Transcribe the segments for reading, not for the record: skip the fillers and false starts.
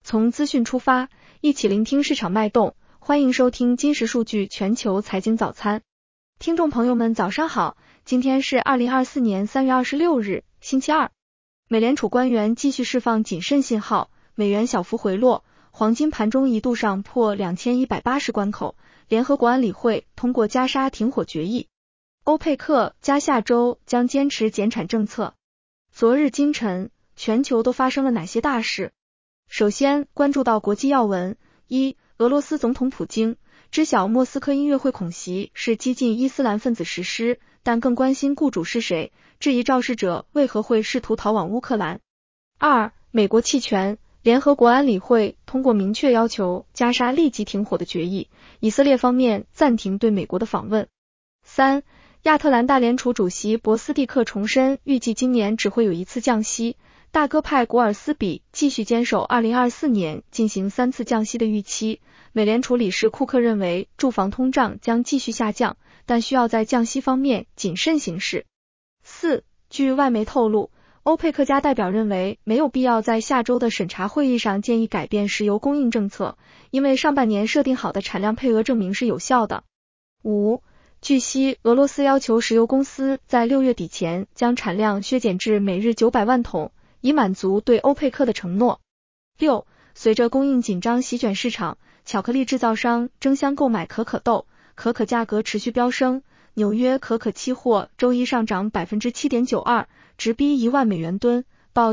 从资讯出发，一起聆听市场脉动。欢迎收听金石数据全球财经早餐。听众朋友们早上好，今天是2024年3月26日，星期二。美联储官员继续释放谨慎信号，美元小幅回落，黄金盘中一度上破2180关口。联合国安理会通过加沙停火决议，欧佩克加下周将坚持减产政策。昨日今晨，全球都发生了哪些大事？首先关注到国际要闻。一、俄罗斯总统普京知晓莫斯科音乐会恐袭是激进伊斯兰分子实施，但更关心雇主是谁，质疑肇事者为何会试图逃往乌克兰。二、美国弃权，联合国安理会通过明确要求加沙立即停火的决议，以色列方面暂停对美国的访问。三、亚特兰大联储主席博斯蒂克重申，预计今年只会有一次降息。大鸽派古尔斯比继续坚守2024年进行3次降息的预期。美联储理事库克认为住房通胀将继续下降，但需要在降息方面谨慎行事。四、据外媒透露，欧佩克加代表认为没有必要在下周的审查会议上建议改变石油供应政策，因为上半年设定好的产量配额证明是有效的。五、据悉，俄罗斯要求石油公司在6月底前将产量削减至每日900万桶，以满足对欧佩克的承诺。六、随着供应紧张席卷市场，巧克力制造商争相购买可可豆，可可价格持续飙升。纽约可可期货周一上涨 7.92%， 直逼1万美元吨，报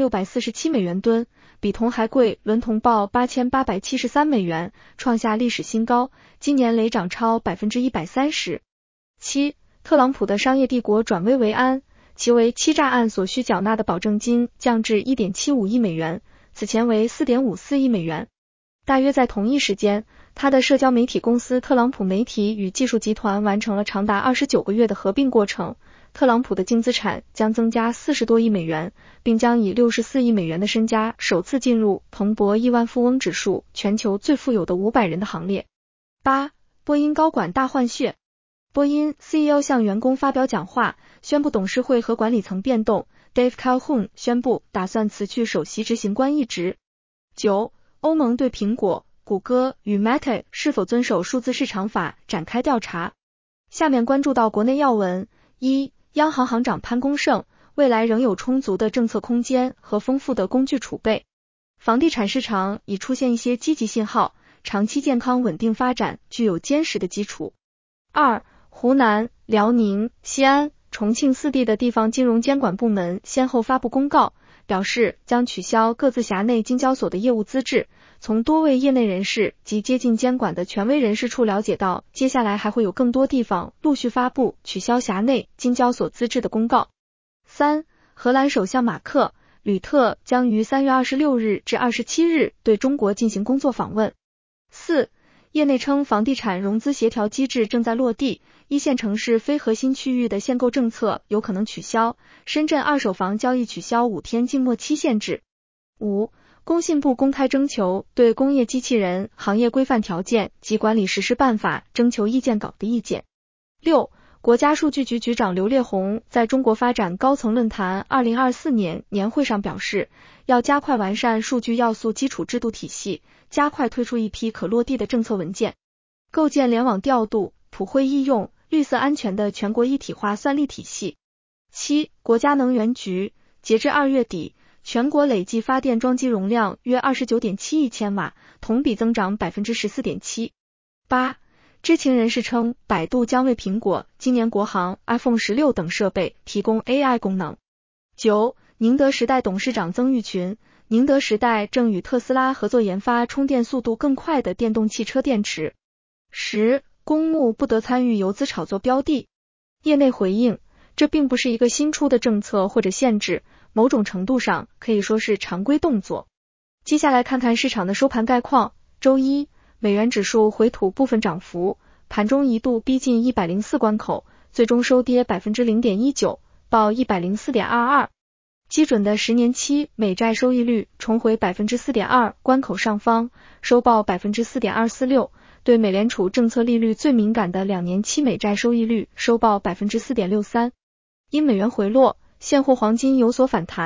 9647美元吨，比铜还贵，伦铜报8873美元，创下历史新高，今年累涨超 130%。七、特朗普的商业帝国转危为安，其为欺诈案所需缴纳的保证金降至 1.75 亿美元，此前为 4.54 亿美元。大约在同一时间，他的社交媒体公司特朗普媒体与技术集团完成了长达29个月的合并过程，特朗普的净资产将增加40多亿美元，并将以64亿美元的身家首次进入彭博亿万富翁指数全球最富有的500人的行列。八、波音高管大换血，波音 CEO 向员工发表讲话，宣布董事会和管理层变动。Dave Calhoun 宣布打算辞去首席执行官一职。九、欧盟对苹果、谷歌与 Meta 是否遵守数字市场法展开调查。下面关注到国内要闻。一、央行行长潘功胜，未来仍有充足的政策空间和丰富的工具储备。房地产市场已出现一些积极信号，长期健康稳定发展具有坚实的基础。二、湖南、辽宁、西安、重庆4地的地方金融监管部门先后发布公告，表示将取消各自辖内金交所的业务资质。从多位业内人士及接近监管的权威人士处了解到，接下来还会有更多地方陆续发布取消辖内金交所资质的公告。三、荷兰首相马克、吕特将于3月26日至27日对中国进行工作访问。四、业内称房地产融资协调机制正在落地，一线城市非核心区域的限购政策有可能取消，深圳二手房交易取消5天静默期限制。五、工信部公开征求对工业机器人行业规范条件及管理实施办法征求意见稿的意见。六、国家数据局局长刘烈宏在中国发展高层论坛2024年年会上表示，要加快完善数据要素基础制度体系，加快推出一批可落地的政策文件，构建联网调度、普惠易用、绿色安全的全国一体化算力体系。七、国家能源局截至2月底，全国累计发电装机容量约 29.7亿千瓦，同比增长 14.7%。八、知情人士称，百度将为苹果今年国行 iPhone 16等设备提供 AI 功能。九、宁德时代董事长曾毓群，宁德时代正与特斯拉合作研发充电速度更快的电动汽车电池。十、公募不得参与游资炒作标的。业内回应，这并不是一个新出的政策或者限制，某种程度上可以说是常规动作。接下来看看市场的收盘概况。周一，美元指数回吐部分涨幅，盘中一度逼近104关口，最终收跌 0.19%， 报 104.22。基准的10年期美债收益率重回 4.2% 关口上方，收报 4.246%， 对美联储政策利率最敏感的2年期美债收益率收报 4.63%。因美元回落，现货黄金有所反弹，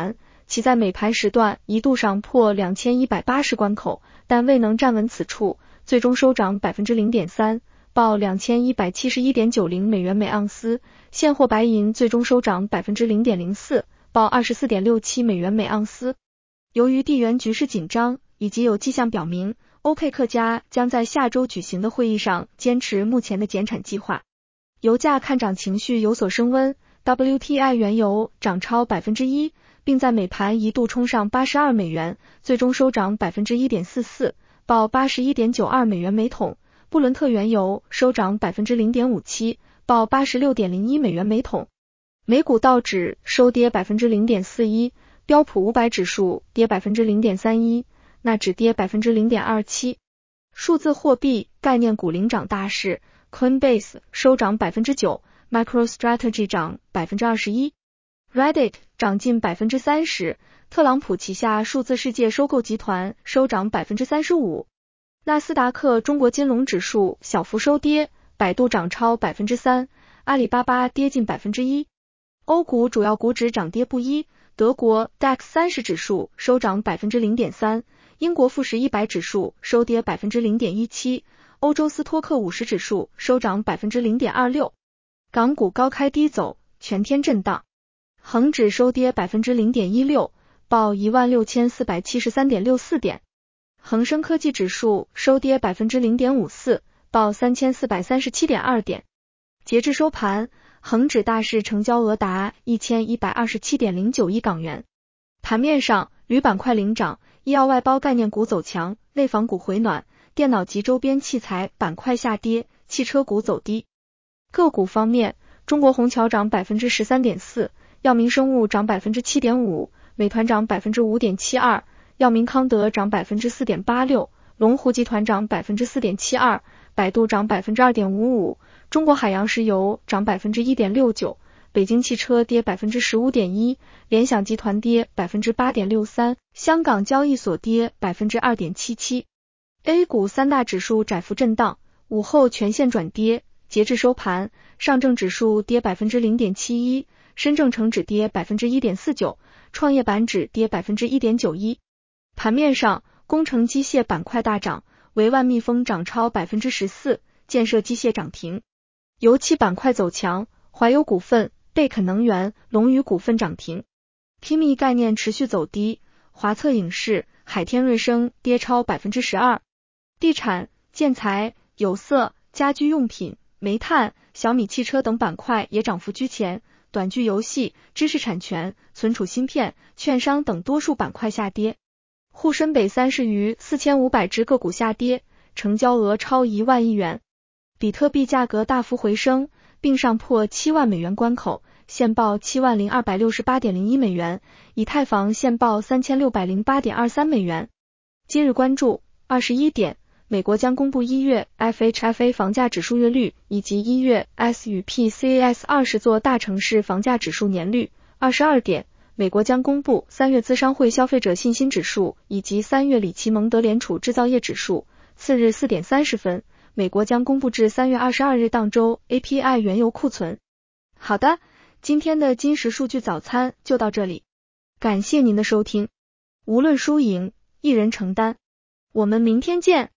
其在美盘时段一度上破2180关口，但未能站稳此处，最终收涨 0.3%， 报 2171.90 美元每盎司。现货白银最终收涨 0.04%， 报 24.67 美元每盎司。由于地缘局势紧张，以及有迹象表明欧佩克加将在下周举行的会议上坚持目前的减产计划，油价看涨情绪有所升温， WTI 原油涨超 1%， 并在美盘一度冲上82美元，最终收涨 1.44%， 报 81.92 美元每桶。布伦特原油收涨 0.57%， 报 86.01 美元每桶。美股道指收跌 0.41%， 标普500指数跌 0.31%， 纳指跌 0.27%。 数字货币概念股领涨大势， Coinbase 收涨 9%， MicroStrategy 涨 21%， Reddit 涨近 30%， 特朗普旗下数字世界收购集团收涨 35%。 纳斯达克中国金融指数小幅收跌，百度涨超 3%， 阿里巴巴跌近 1%。 欧股主要股指涨跌不一，德国 DAX 30指数收涨 0.3%， 英国富时100指数收跌 0.17%， 欧洲斯托克50指数收涨 0.26%。 港股高开低走，全天震荡，恒指收跌 0.16%， 报 16,473.64 点。恒生科技指数收跌 0.54%， 报 3,437.2 点。截至收盘，恒指大市成交额达 1127.09 亿港元。盘面上，铝板块领涨，医药外包概念股走强，内房股回暖，电脑及周边器材板块下跌，汽车股走低。个股方面，中国宏桥涨 13.4%， 药明生物涨 7.5%， 美团涨 5.72%， 药明康德涨 4.86%， 龙湖集团涨 4.72%， 百度涨 2.55%， 中国海洋石油涨 1.69%， 北京汽车跌 15.1%， 联想集团跌 8.63%， 香港交易所跌 2.77%。 A 股三大指数窄幅震荡，午后全线转跌，截至收盘，上证指数跌 0.71%， 深证成指跌 1.49%， 创业板指跌 1.91%。 盘面上，工程机械板块大涨，维万密封涨超 14%， 建设机械涨停。油气板块走强，怀油股份、贝肯能源、龙宇股份涨停。PMI 概念持续走低，华策影视、海天瑞声跌超 12%。 地产、建材、有色、家居用品、煤炭、小米汽车等板块也涨幅居前，短剧游戏、知识产权、存储芯片、券商等多数板块下跌。沪深北30余4500只个股下跌，成交额超1万亿元。比特币价格大幅回升，并上破7万美元关口，现报 70,268.01 美元，以太坊现报 3608.23 美元。今日关注21点，美国将公布1月 FHFA 房价指数月率，以及1月 S 与 PCAS 20座大城市房价指数年率。22点，美国将公布3月资商会消费者信心指数，以及3月里奇蒙德联储制造业指数。次日4点30分，美国将公布至3月22日当周 API 原油库存。好的，今天的金石数据早餐就到这里，感谢您的收听。无论输赢，一人承担。我们明天见。